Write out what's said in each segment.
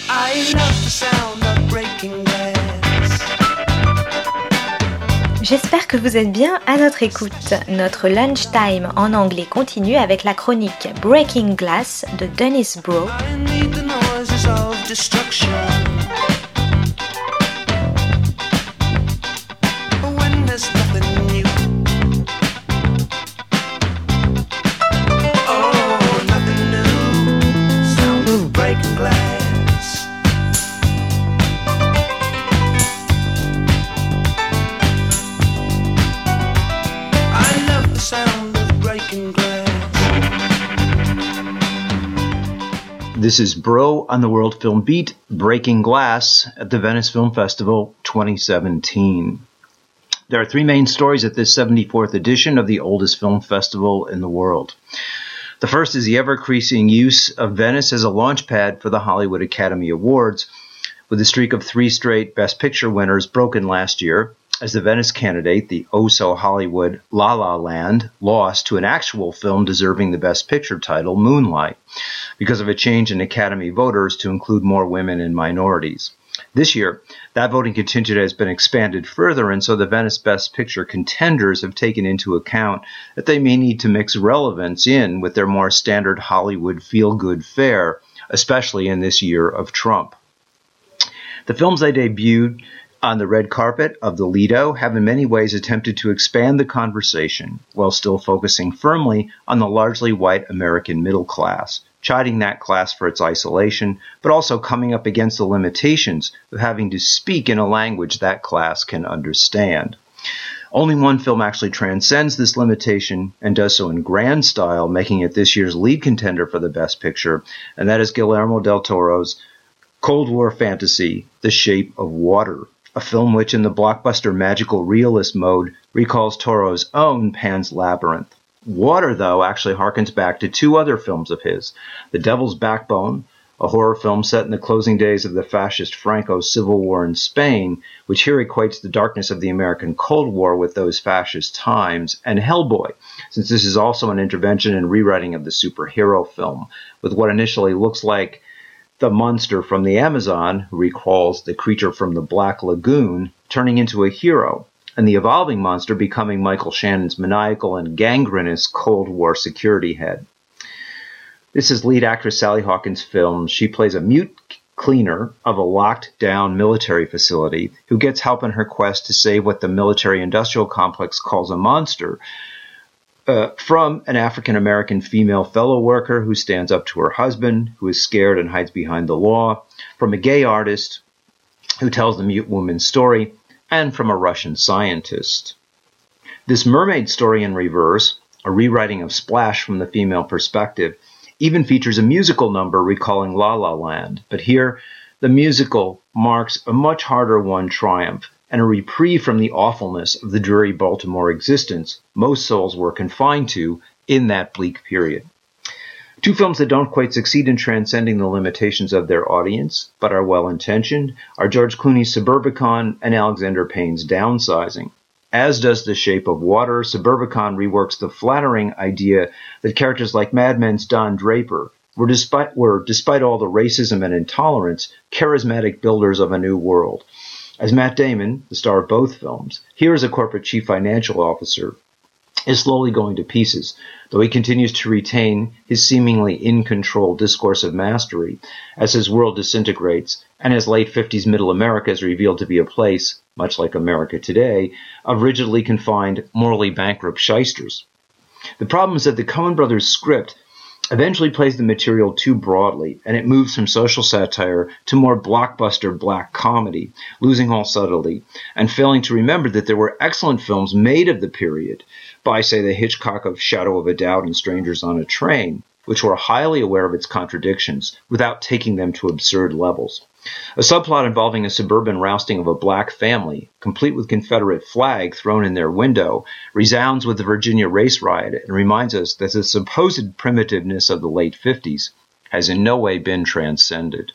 I love the sound of breaking glass. J'espère que vous êtes bien à notre écoute. Notre lunchtime en anglais continue avec la chronique Breaking Glass de Dennis Bro. I need the noises of destruction. When there's nothing new. Oh, nothing new. Sound of breaking glass. I love the sound of breaking glass. This is Bro on the World Film Beat, Breaking Glass at the Venice Film Festival 2017. There are three main stories at this 74th edition of the oldest film festival in the world. The first is the ever-increasing use of Venice as a launch pad for the Hollywood Academy Awards, with a streak of three straight Best Picture winners broken last year, as the Venice candidate, the oh-so-Hollywood La La Land, lost to an actual film deserving the Best Picture title, Moonlight, because of a change in Academy voters to include more women and minorities. This year, that voting contingent has been expanded further, and so the Venice Best Picture contenders have taken into account that they may need to mix relevance in with their more standard Hollywood feel-good fare, especially in this year of Trump. The films they debuted on the red carpet of the Lido have in many ways attempted to expand the conversation while still focusing firmly on the largely white American middle class, chiding that class for its isolation, but also coming up against the limitations of having to speak in a language that class can understand. Only one film actually transcends this limitation and does so in grand style, making it this year's lead contender for the Best Picture, and that is Guillermo del Toro's Cold War fantasy, The Shape of Water, a film which in the blockbuster magical realist mode recalls Toro's own Pan's Labyrinth. Water, though, actually harkens back to two other films of his, The Devil's Backbone, a horror film set in the closing days of the fascist Franco civil war in Spain, which here equates the darkness of the American Cold War with those fascist times, and Hellboy, since this is also an intervention and rewriting of the superhero film, with what initially looks like the monster from the Amazon, who recalls the creature from the Black Lagoon, turning into a hero, and the evolving monster becoming Michael Shannon's maniacal and gangrenous Cold War security head. This is lead actress Sally Hawkins' film. She plays a mute cleaner of a locked-down military facility who gets help in her quest to save what the military-industrial complex calls a monster from an African-American female fellow worker who stands up to her husband, who is scared and hides behind the law, from a gay artist who tells the mute woman's story, and from a Russian scientist. This mermaid story in reverse, a rewriting of Splash from the female perspective, even features a musical number recalling La La Land, but here the musical marks a much harder-won triumph and a reprieve from the awfulness of the dreary Baltimore existence most souls were confined to in that bleak period. Two films that don't quite succeed in transcending the limitations of their audience, but are well-intentioned, are George Clooney's Suburbicon and Alexander Payne's Downsizing. As does The Shape of Water, Suburbicon reworks the flattering idea that characters like Mad Men's Don Draper were, despite all the racism and intolerance, charismatic builders of a new world. As Matt Damon, the star of both films, here as a corporate chief financial officer, is slowly going to pieces, though he continues to retain his seemingly in-control discourse of mastery as his world disintegrates and as late 50s Middle America is revealed to be a place, much like America today, of rigidly confined, morally bankrupt shysters. The problem is that the Coen brothers' script eventually plays the material too broadly, and it moves from social satire to more blockbuster black comedy, losing all subtlety, and failing to remember that there were excellent films made of the period by, say, the Hitchcock of Shadow of a Doubt and Strangers on a Train, which were highly aware of its contradictions without taking them to absurd levels. A subplot involving a suburban rousting of a black family, complete with Confederate flag thrown in their window, resounds with the Virginia race riot and reminds us that the supposed primitiveness of the late 50s has in no way been transcended.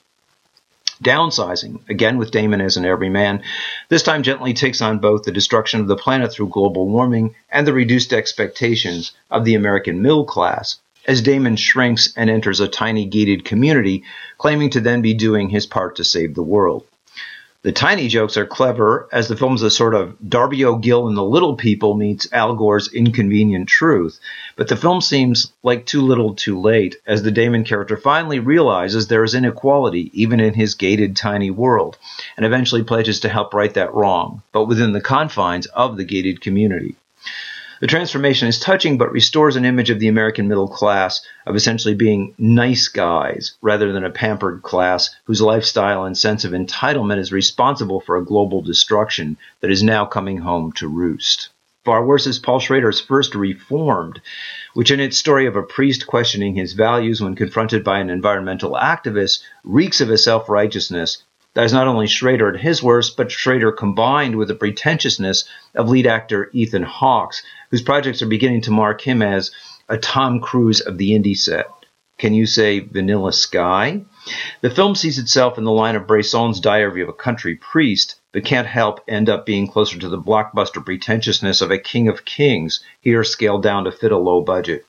Downsizing, again with Damon as an everyman, this time gently takes on both the destruction of the planet through global warming and the reduced expectations of the American middle class as Damon shrinks and enters a tiny gated community, claiming to then be doing his part to save the world. The tiny jokes are clever, as the film's a sort of Darby O'Gill and the Little People meets Al Gore's Inconvenient Truth, but the film seems like too little too late, as the Damon character finally realizes there is inequality even in his gated tiny world, and eventually pledges to help right that wrong, but within the confines of the gated community. The transformation is touching, but restores an image of the American middle class of essentially being nice guys rather than a pampered class whose lifestyle and sense of entitlement is responsible for a global destruction that is now coming home to roost. Far worse is Paul Schrader's first Reformed, which in its story of a priest questioning his values when confronted by an environmental activist reeks of a self-righteousness that is not only Schrader at his worst, but Schrader combined with the pretentiousness of lead actor Ethan Hawke, whose projects are beginning to mark him as a Tom Cruise of the indie set. Can you say Vanilla Sky? The film sees itself in the line of Bresson's Diary of a Country Priest, but can't help end up being closer to the blockbuster pretentiousness of a King of Kings, here scaled down to fit a low budget.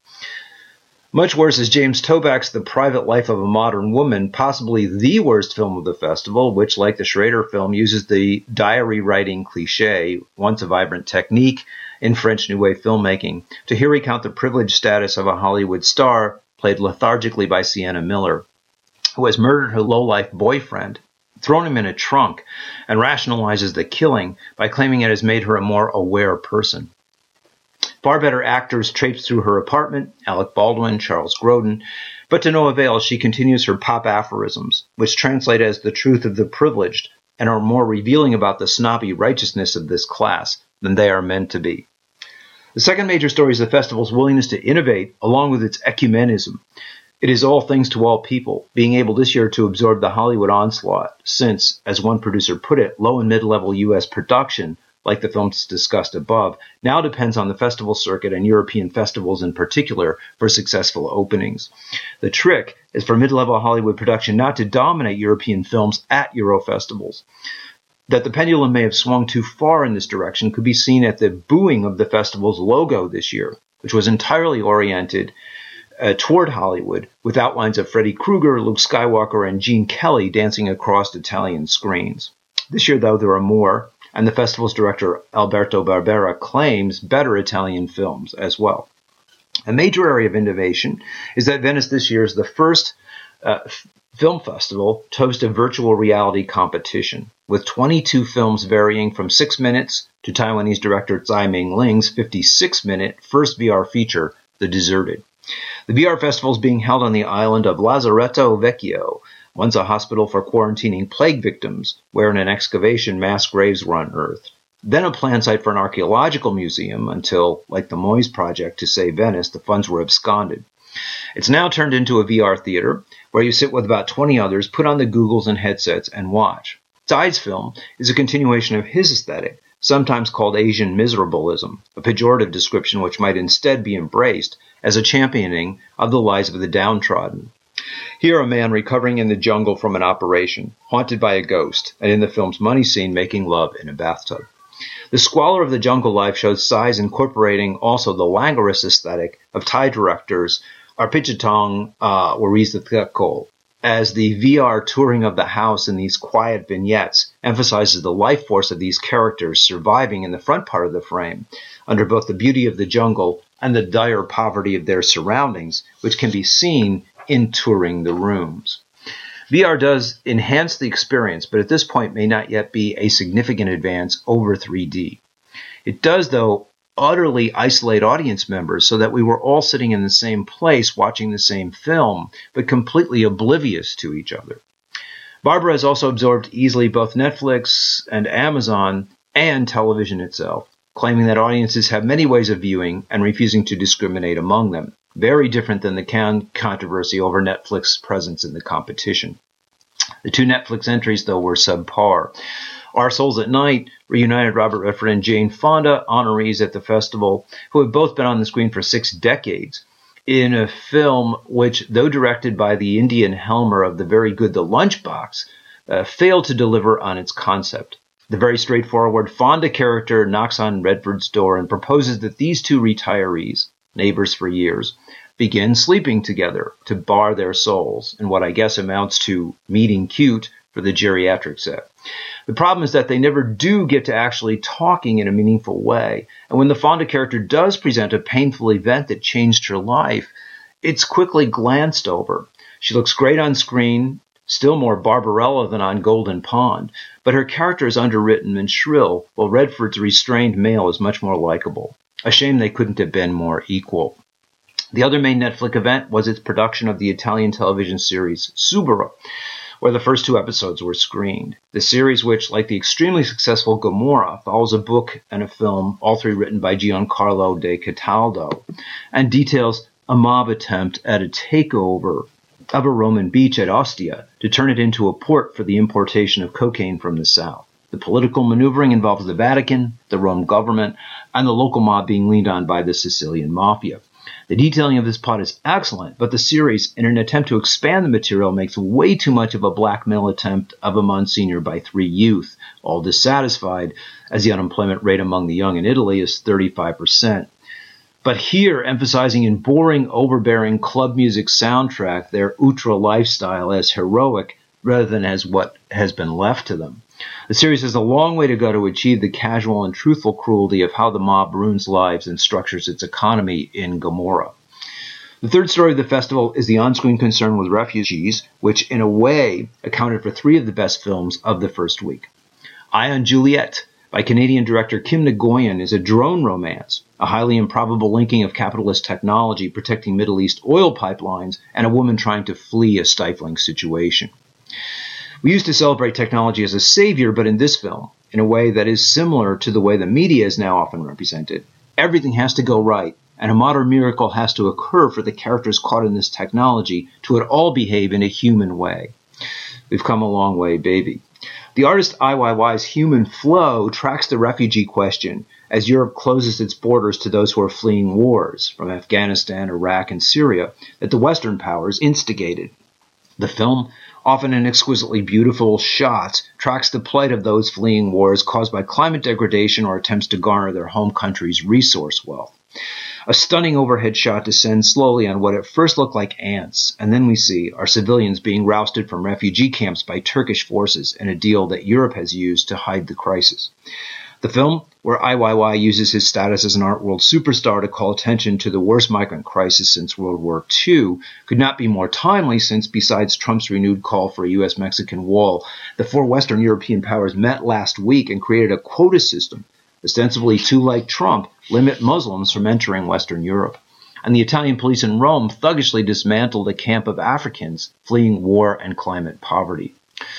Much worse is James Toback's The Private Life of a Modern Woman, possibly the worst film of the festival, which, like the Schrader film, uses the diary writing cliché, once a vibrant technique in French New Wave filmmaking, to here recount the privileged status of a Hollywood star, played lethargically by Sienna Miller, who has murdered her low-life boyfriend, thrown him in a trunk, and rationalizes the killing by claiming it has made her a more aware person. Far better actors traipse through her apartment, Alec Baldwin, Charles Grodin, but to no avail. She continues her pop aphorisms, which translate as the truth of the privileged and are more revealing about the snobby righteousness of this class than they are meant to be. The second major story is the festival's willingness to innovate along with its ecumenism. It is all things to all people, being able this year to absorb the Hollywood onslaught since, as one producer put it, low and mid-level U.S. production, like the films discussed above, now depends on the festival circuit and European festivals in particular for successful openings. The trick is for mid-level Hollywood production not to dominate European films at Euro festivals. That the pendulum may have swung too far in this direction could be seen at the booing of the festival's logo this year, which was entirely oriented toward Hollywood, with outlines of Freddy Krueger, Luke Skywalker, and Gene Kelly dancing across Italian screens. This year, though, there are more, and the festival's director Alberto Barbera claims better Italian films as well. A major area of innovation is that Venice this year is the first film festival to host a virtual reality competition, with 22 films varying from 6 minutes to Taiwanese director Tsai Ming-ling's 56-minute first VR feature, The Deserted. The VR festival is being held on the island of Lazaretto Vecchio, once a hospital for quarantining plague victims, where in an excavation mass graves were unearthed. Then a planned site for an archaeological museum until, like the Moyes Project to save Venice, the funds were absconded. It's now turned into a VR theater, where you sit with about 20 others, put on the goggles and headsets, and watch. Tsai's film is a continuation of his aesthetic, sometimes called Asian miserableism, a pejorative description which might instead be embraced as a championing of the lives of the downtrodden. Here a man recovering in the jungle from an operation, haunted by a ghost, and in the film's money scene making love in a bathtub. The squalor of the jungle life shows Tsai's incorporating also the languorous aesthetic of Thai directors Arpitchitong Waristhakul, as the VR touring of the house in these quiet vignettes emphasizes the life force of these characters surviving in the front part of the frame, under both the beauty of the jungle and the dire poverty of their surroundings, which can be seen in touring the rooms. VR does enhance the experience, but at this point may not yet be a significant advance over 3D. It does, though, utterly isolate audience members so that we were all sitting in the same place watching the same film, but completely oblivious to each other. Barbara has also absorbed easily both Netflix and Amazon and television itself, claiming that audiences have many ways of viewing and refusing to discriminate among them. Very different than the controversy over Netflix's presence in the competition. The two Netflix entries, though, were subpar. Our Souls at Night reunited Robert Redford and Jane Fonda, honorees at the festival, who have both been on the screen for 6 decades, in a film which, though directed by the Indian Helmer of the very good The Lunchbox, failed to deliver on its concept. The very straightforward Fonda character knocks on Redford's door and proposes that these two retirees, neighbors for years, begin sleeping together to bar their souls in what I guess amounts to meeting cute for the geriatric set. The problem is that they never do get to actually talking in a meaningful way, and when the Fonda character does present a painful event that changed her life, it's quickly glanced over. She looks great on screen, still more Barbarella than on Golden Pond, but her character is underwritten and shrill, while Redford's restrained male is much more likable. A shame they couldn't have been more equal. The other main Netflix event was its production of the Italian television series Suburra, where the first 2 episodes were screened. The series, which, like the extremely successful Gomorrah, follows a book and a film, all 3 written by Giancarlo de Cataldo, and details a mob attempt at a takeover of a Roman beach at Ostia to turn it into a port for the importation of cocaine from the south. The political maneuvering involves the Vatican, the Rome government, and the local mob being leaned on by the Sicilian mafia. The detailing of this plot is excellent, but the series, in an attempt to expand the material, makes way too much of a blackmail attempt of a Monsignor by 3 youth, all dissatisfied, as the unemployment rate among the young in Italy is 35%. But here, emphasizing in boring, overbearing club music soundtrack their ultra lifestyle as heroic rather than as what has been left to them. The series has a long way to go to achieve the casual and truthful cruelty of how the mob ruins lives and structures its economy in Gomorrah. The third story of the festival is the on-screen concern with refugees, which in a way accounted for 3 of the best films of the first week. Eye on Juliet by Canadian director Kim Nguyen is a drone romance, a highly improbable linking of capitalist technology protecting Middle East oil pipelines and a woman trying to flee a stifling situation. We used to celebrate technology as a savior, but in this film, in a way that is similar to the way the media is now often represented, everything has to go right, and a modern miracle has to occur for the characters caught in this technology to at all behave in a human way. We've come a long way, baby. The artist IYY's Human Flow tracks the refugee question as Europe closes its borders to those who are fleeing wars from Afghanistan, Iraq, and Syria that the Western powers instigated. The film, often in exquisitely beautiful shots, tracks the plight of those fleeing wars caused by climate degradation or attempts to garner their home country's resource wealth. A stunning overhead shot descends slowly on what at first look like ants, and then we see our civilians being rousted from refugee camps by Turkish forces in a deal that Europe has used to hide the crisis. The film, where IYY uses his status as an art world superstar to call attention to the worst migrant crisis since World War II, could not be more timely since, besides Trump's renewed call for a U.S.-Mexican wall, the 4 Western European powers met last week and created a quota system, ostensibly to, like Trump, limit Muslims from entering Western Europe. And the Italian police in Rome thuggishly dismantled a camp of Africans fleeing war and climate poverty.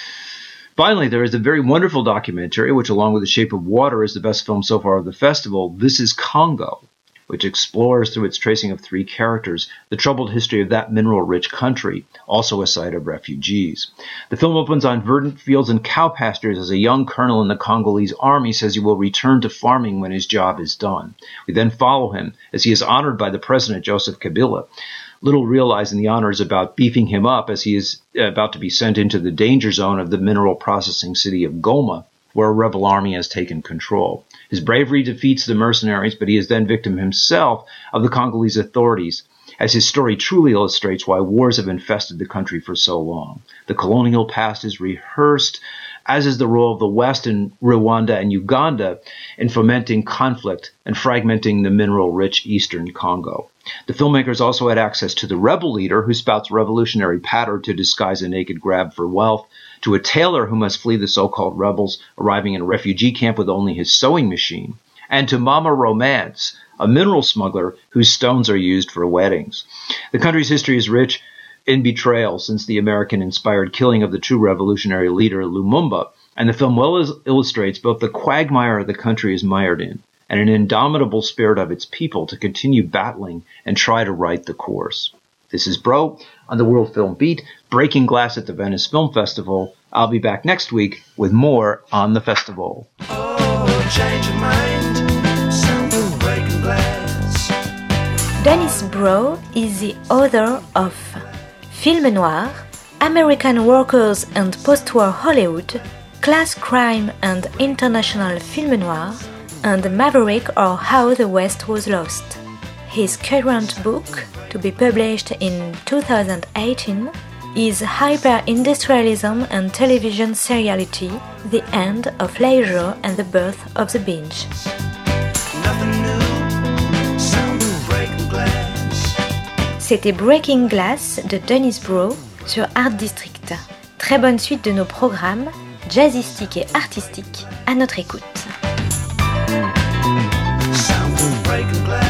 Finally, there is a very wonderful documentary, which along with The Shape of Water is the best film so far of the festival, This is Congo, which explores through its tracing of 3 characters the troubled history of that mineral-rich country, also a site of refugees. The film opens on verdant fields and cow pastures as a young colonel in the Congolese army says he will return to farming when his job is done. We then follow him as he is honored by the president, Joseph Kabila, little realizing the honor is about beefing him up as he is about to be sent into the danger zone of the mineral processing city of Goma, where a rebel army has taken control. His bravery defeats the mercenaries, but he is then victim himself of the Congolese authorities, as his story truly illustrates why wars have infested the country for so long. The colonial past is rehearsed, as is the role of the West in Rwanda and Uganda in fomenting conflict and fragmenting the mineral-rich eastern Congo. The filmmakers also had access to the rebel leader who spouts revolutionary patter to disguise a naked grab for wealth, to a tailor who must flee the so-called rebels arriving in a refugee camp with only his sewing machine, and to Mama Romance, a mineral smuggler whose stones are used for weddings. The country's history is rich in betrayal since the American-inspired killing of the true revolutionary leader Lumumba, and the film well illustrates both the quagmire the country is mired in and an indomitable spirit of its people to continue battling and try to right the course. This is Bro on the World Film Beat, breaking glass at the Venice Film Festival. I'll be back next week with more on the festival. Oh, change your mind. Something breaking glass. Dennis Bro is the author of Film Noir, American Workers and Post-War Hollywood, Class Crime and International Film Noir, and Maverick or How the West Was Lost. His current book, to be published in 2018, is hyper-industrialism and television seriality, the end of leisure and the birth of the binge. C'était Breaking Glass de Dennis Bro sur Art District. Très bonne suite de nos programmes, jazzistiques et artistiques, à notre écoute. Breaking glass.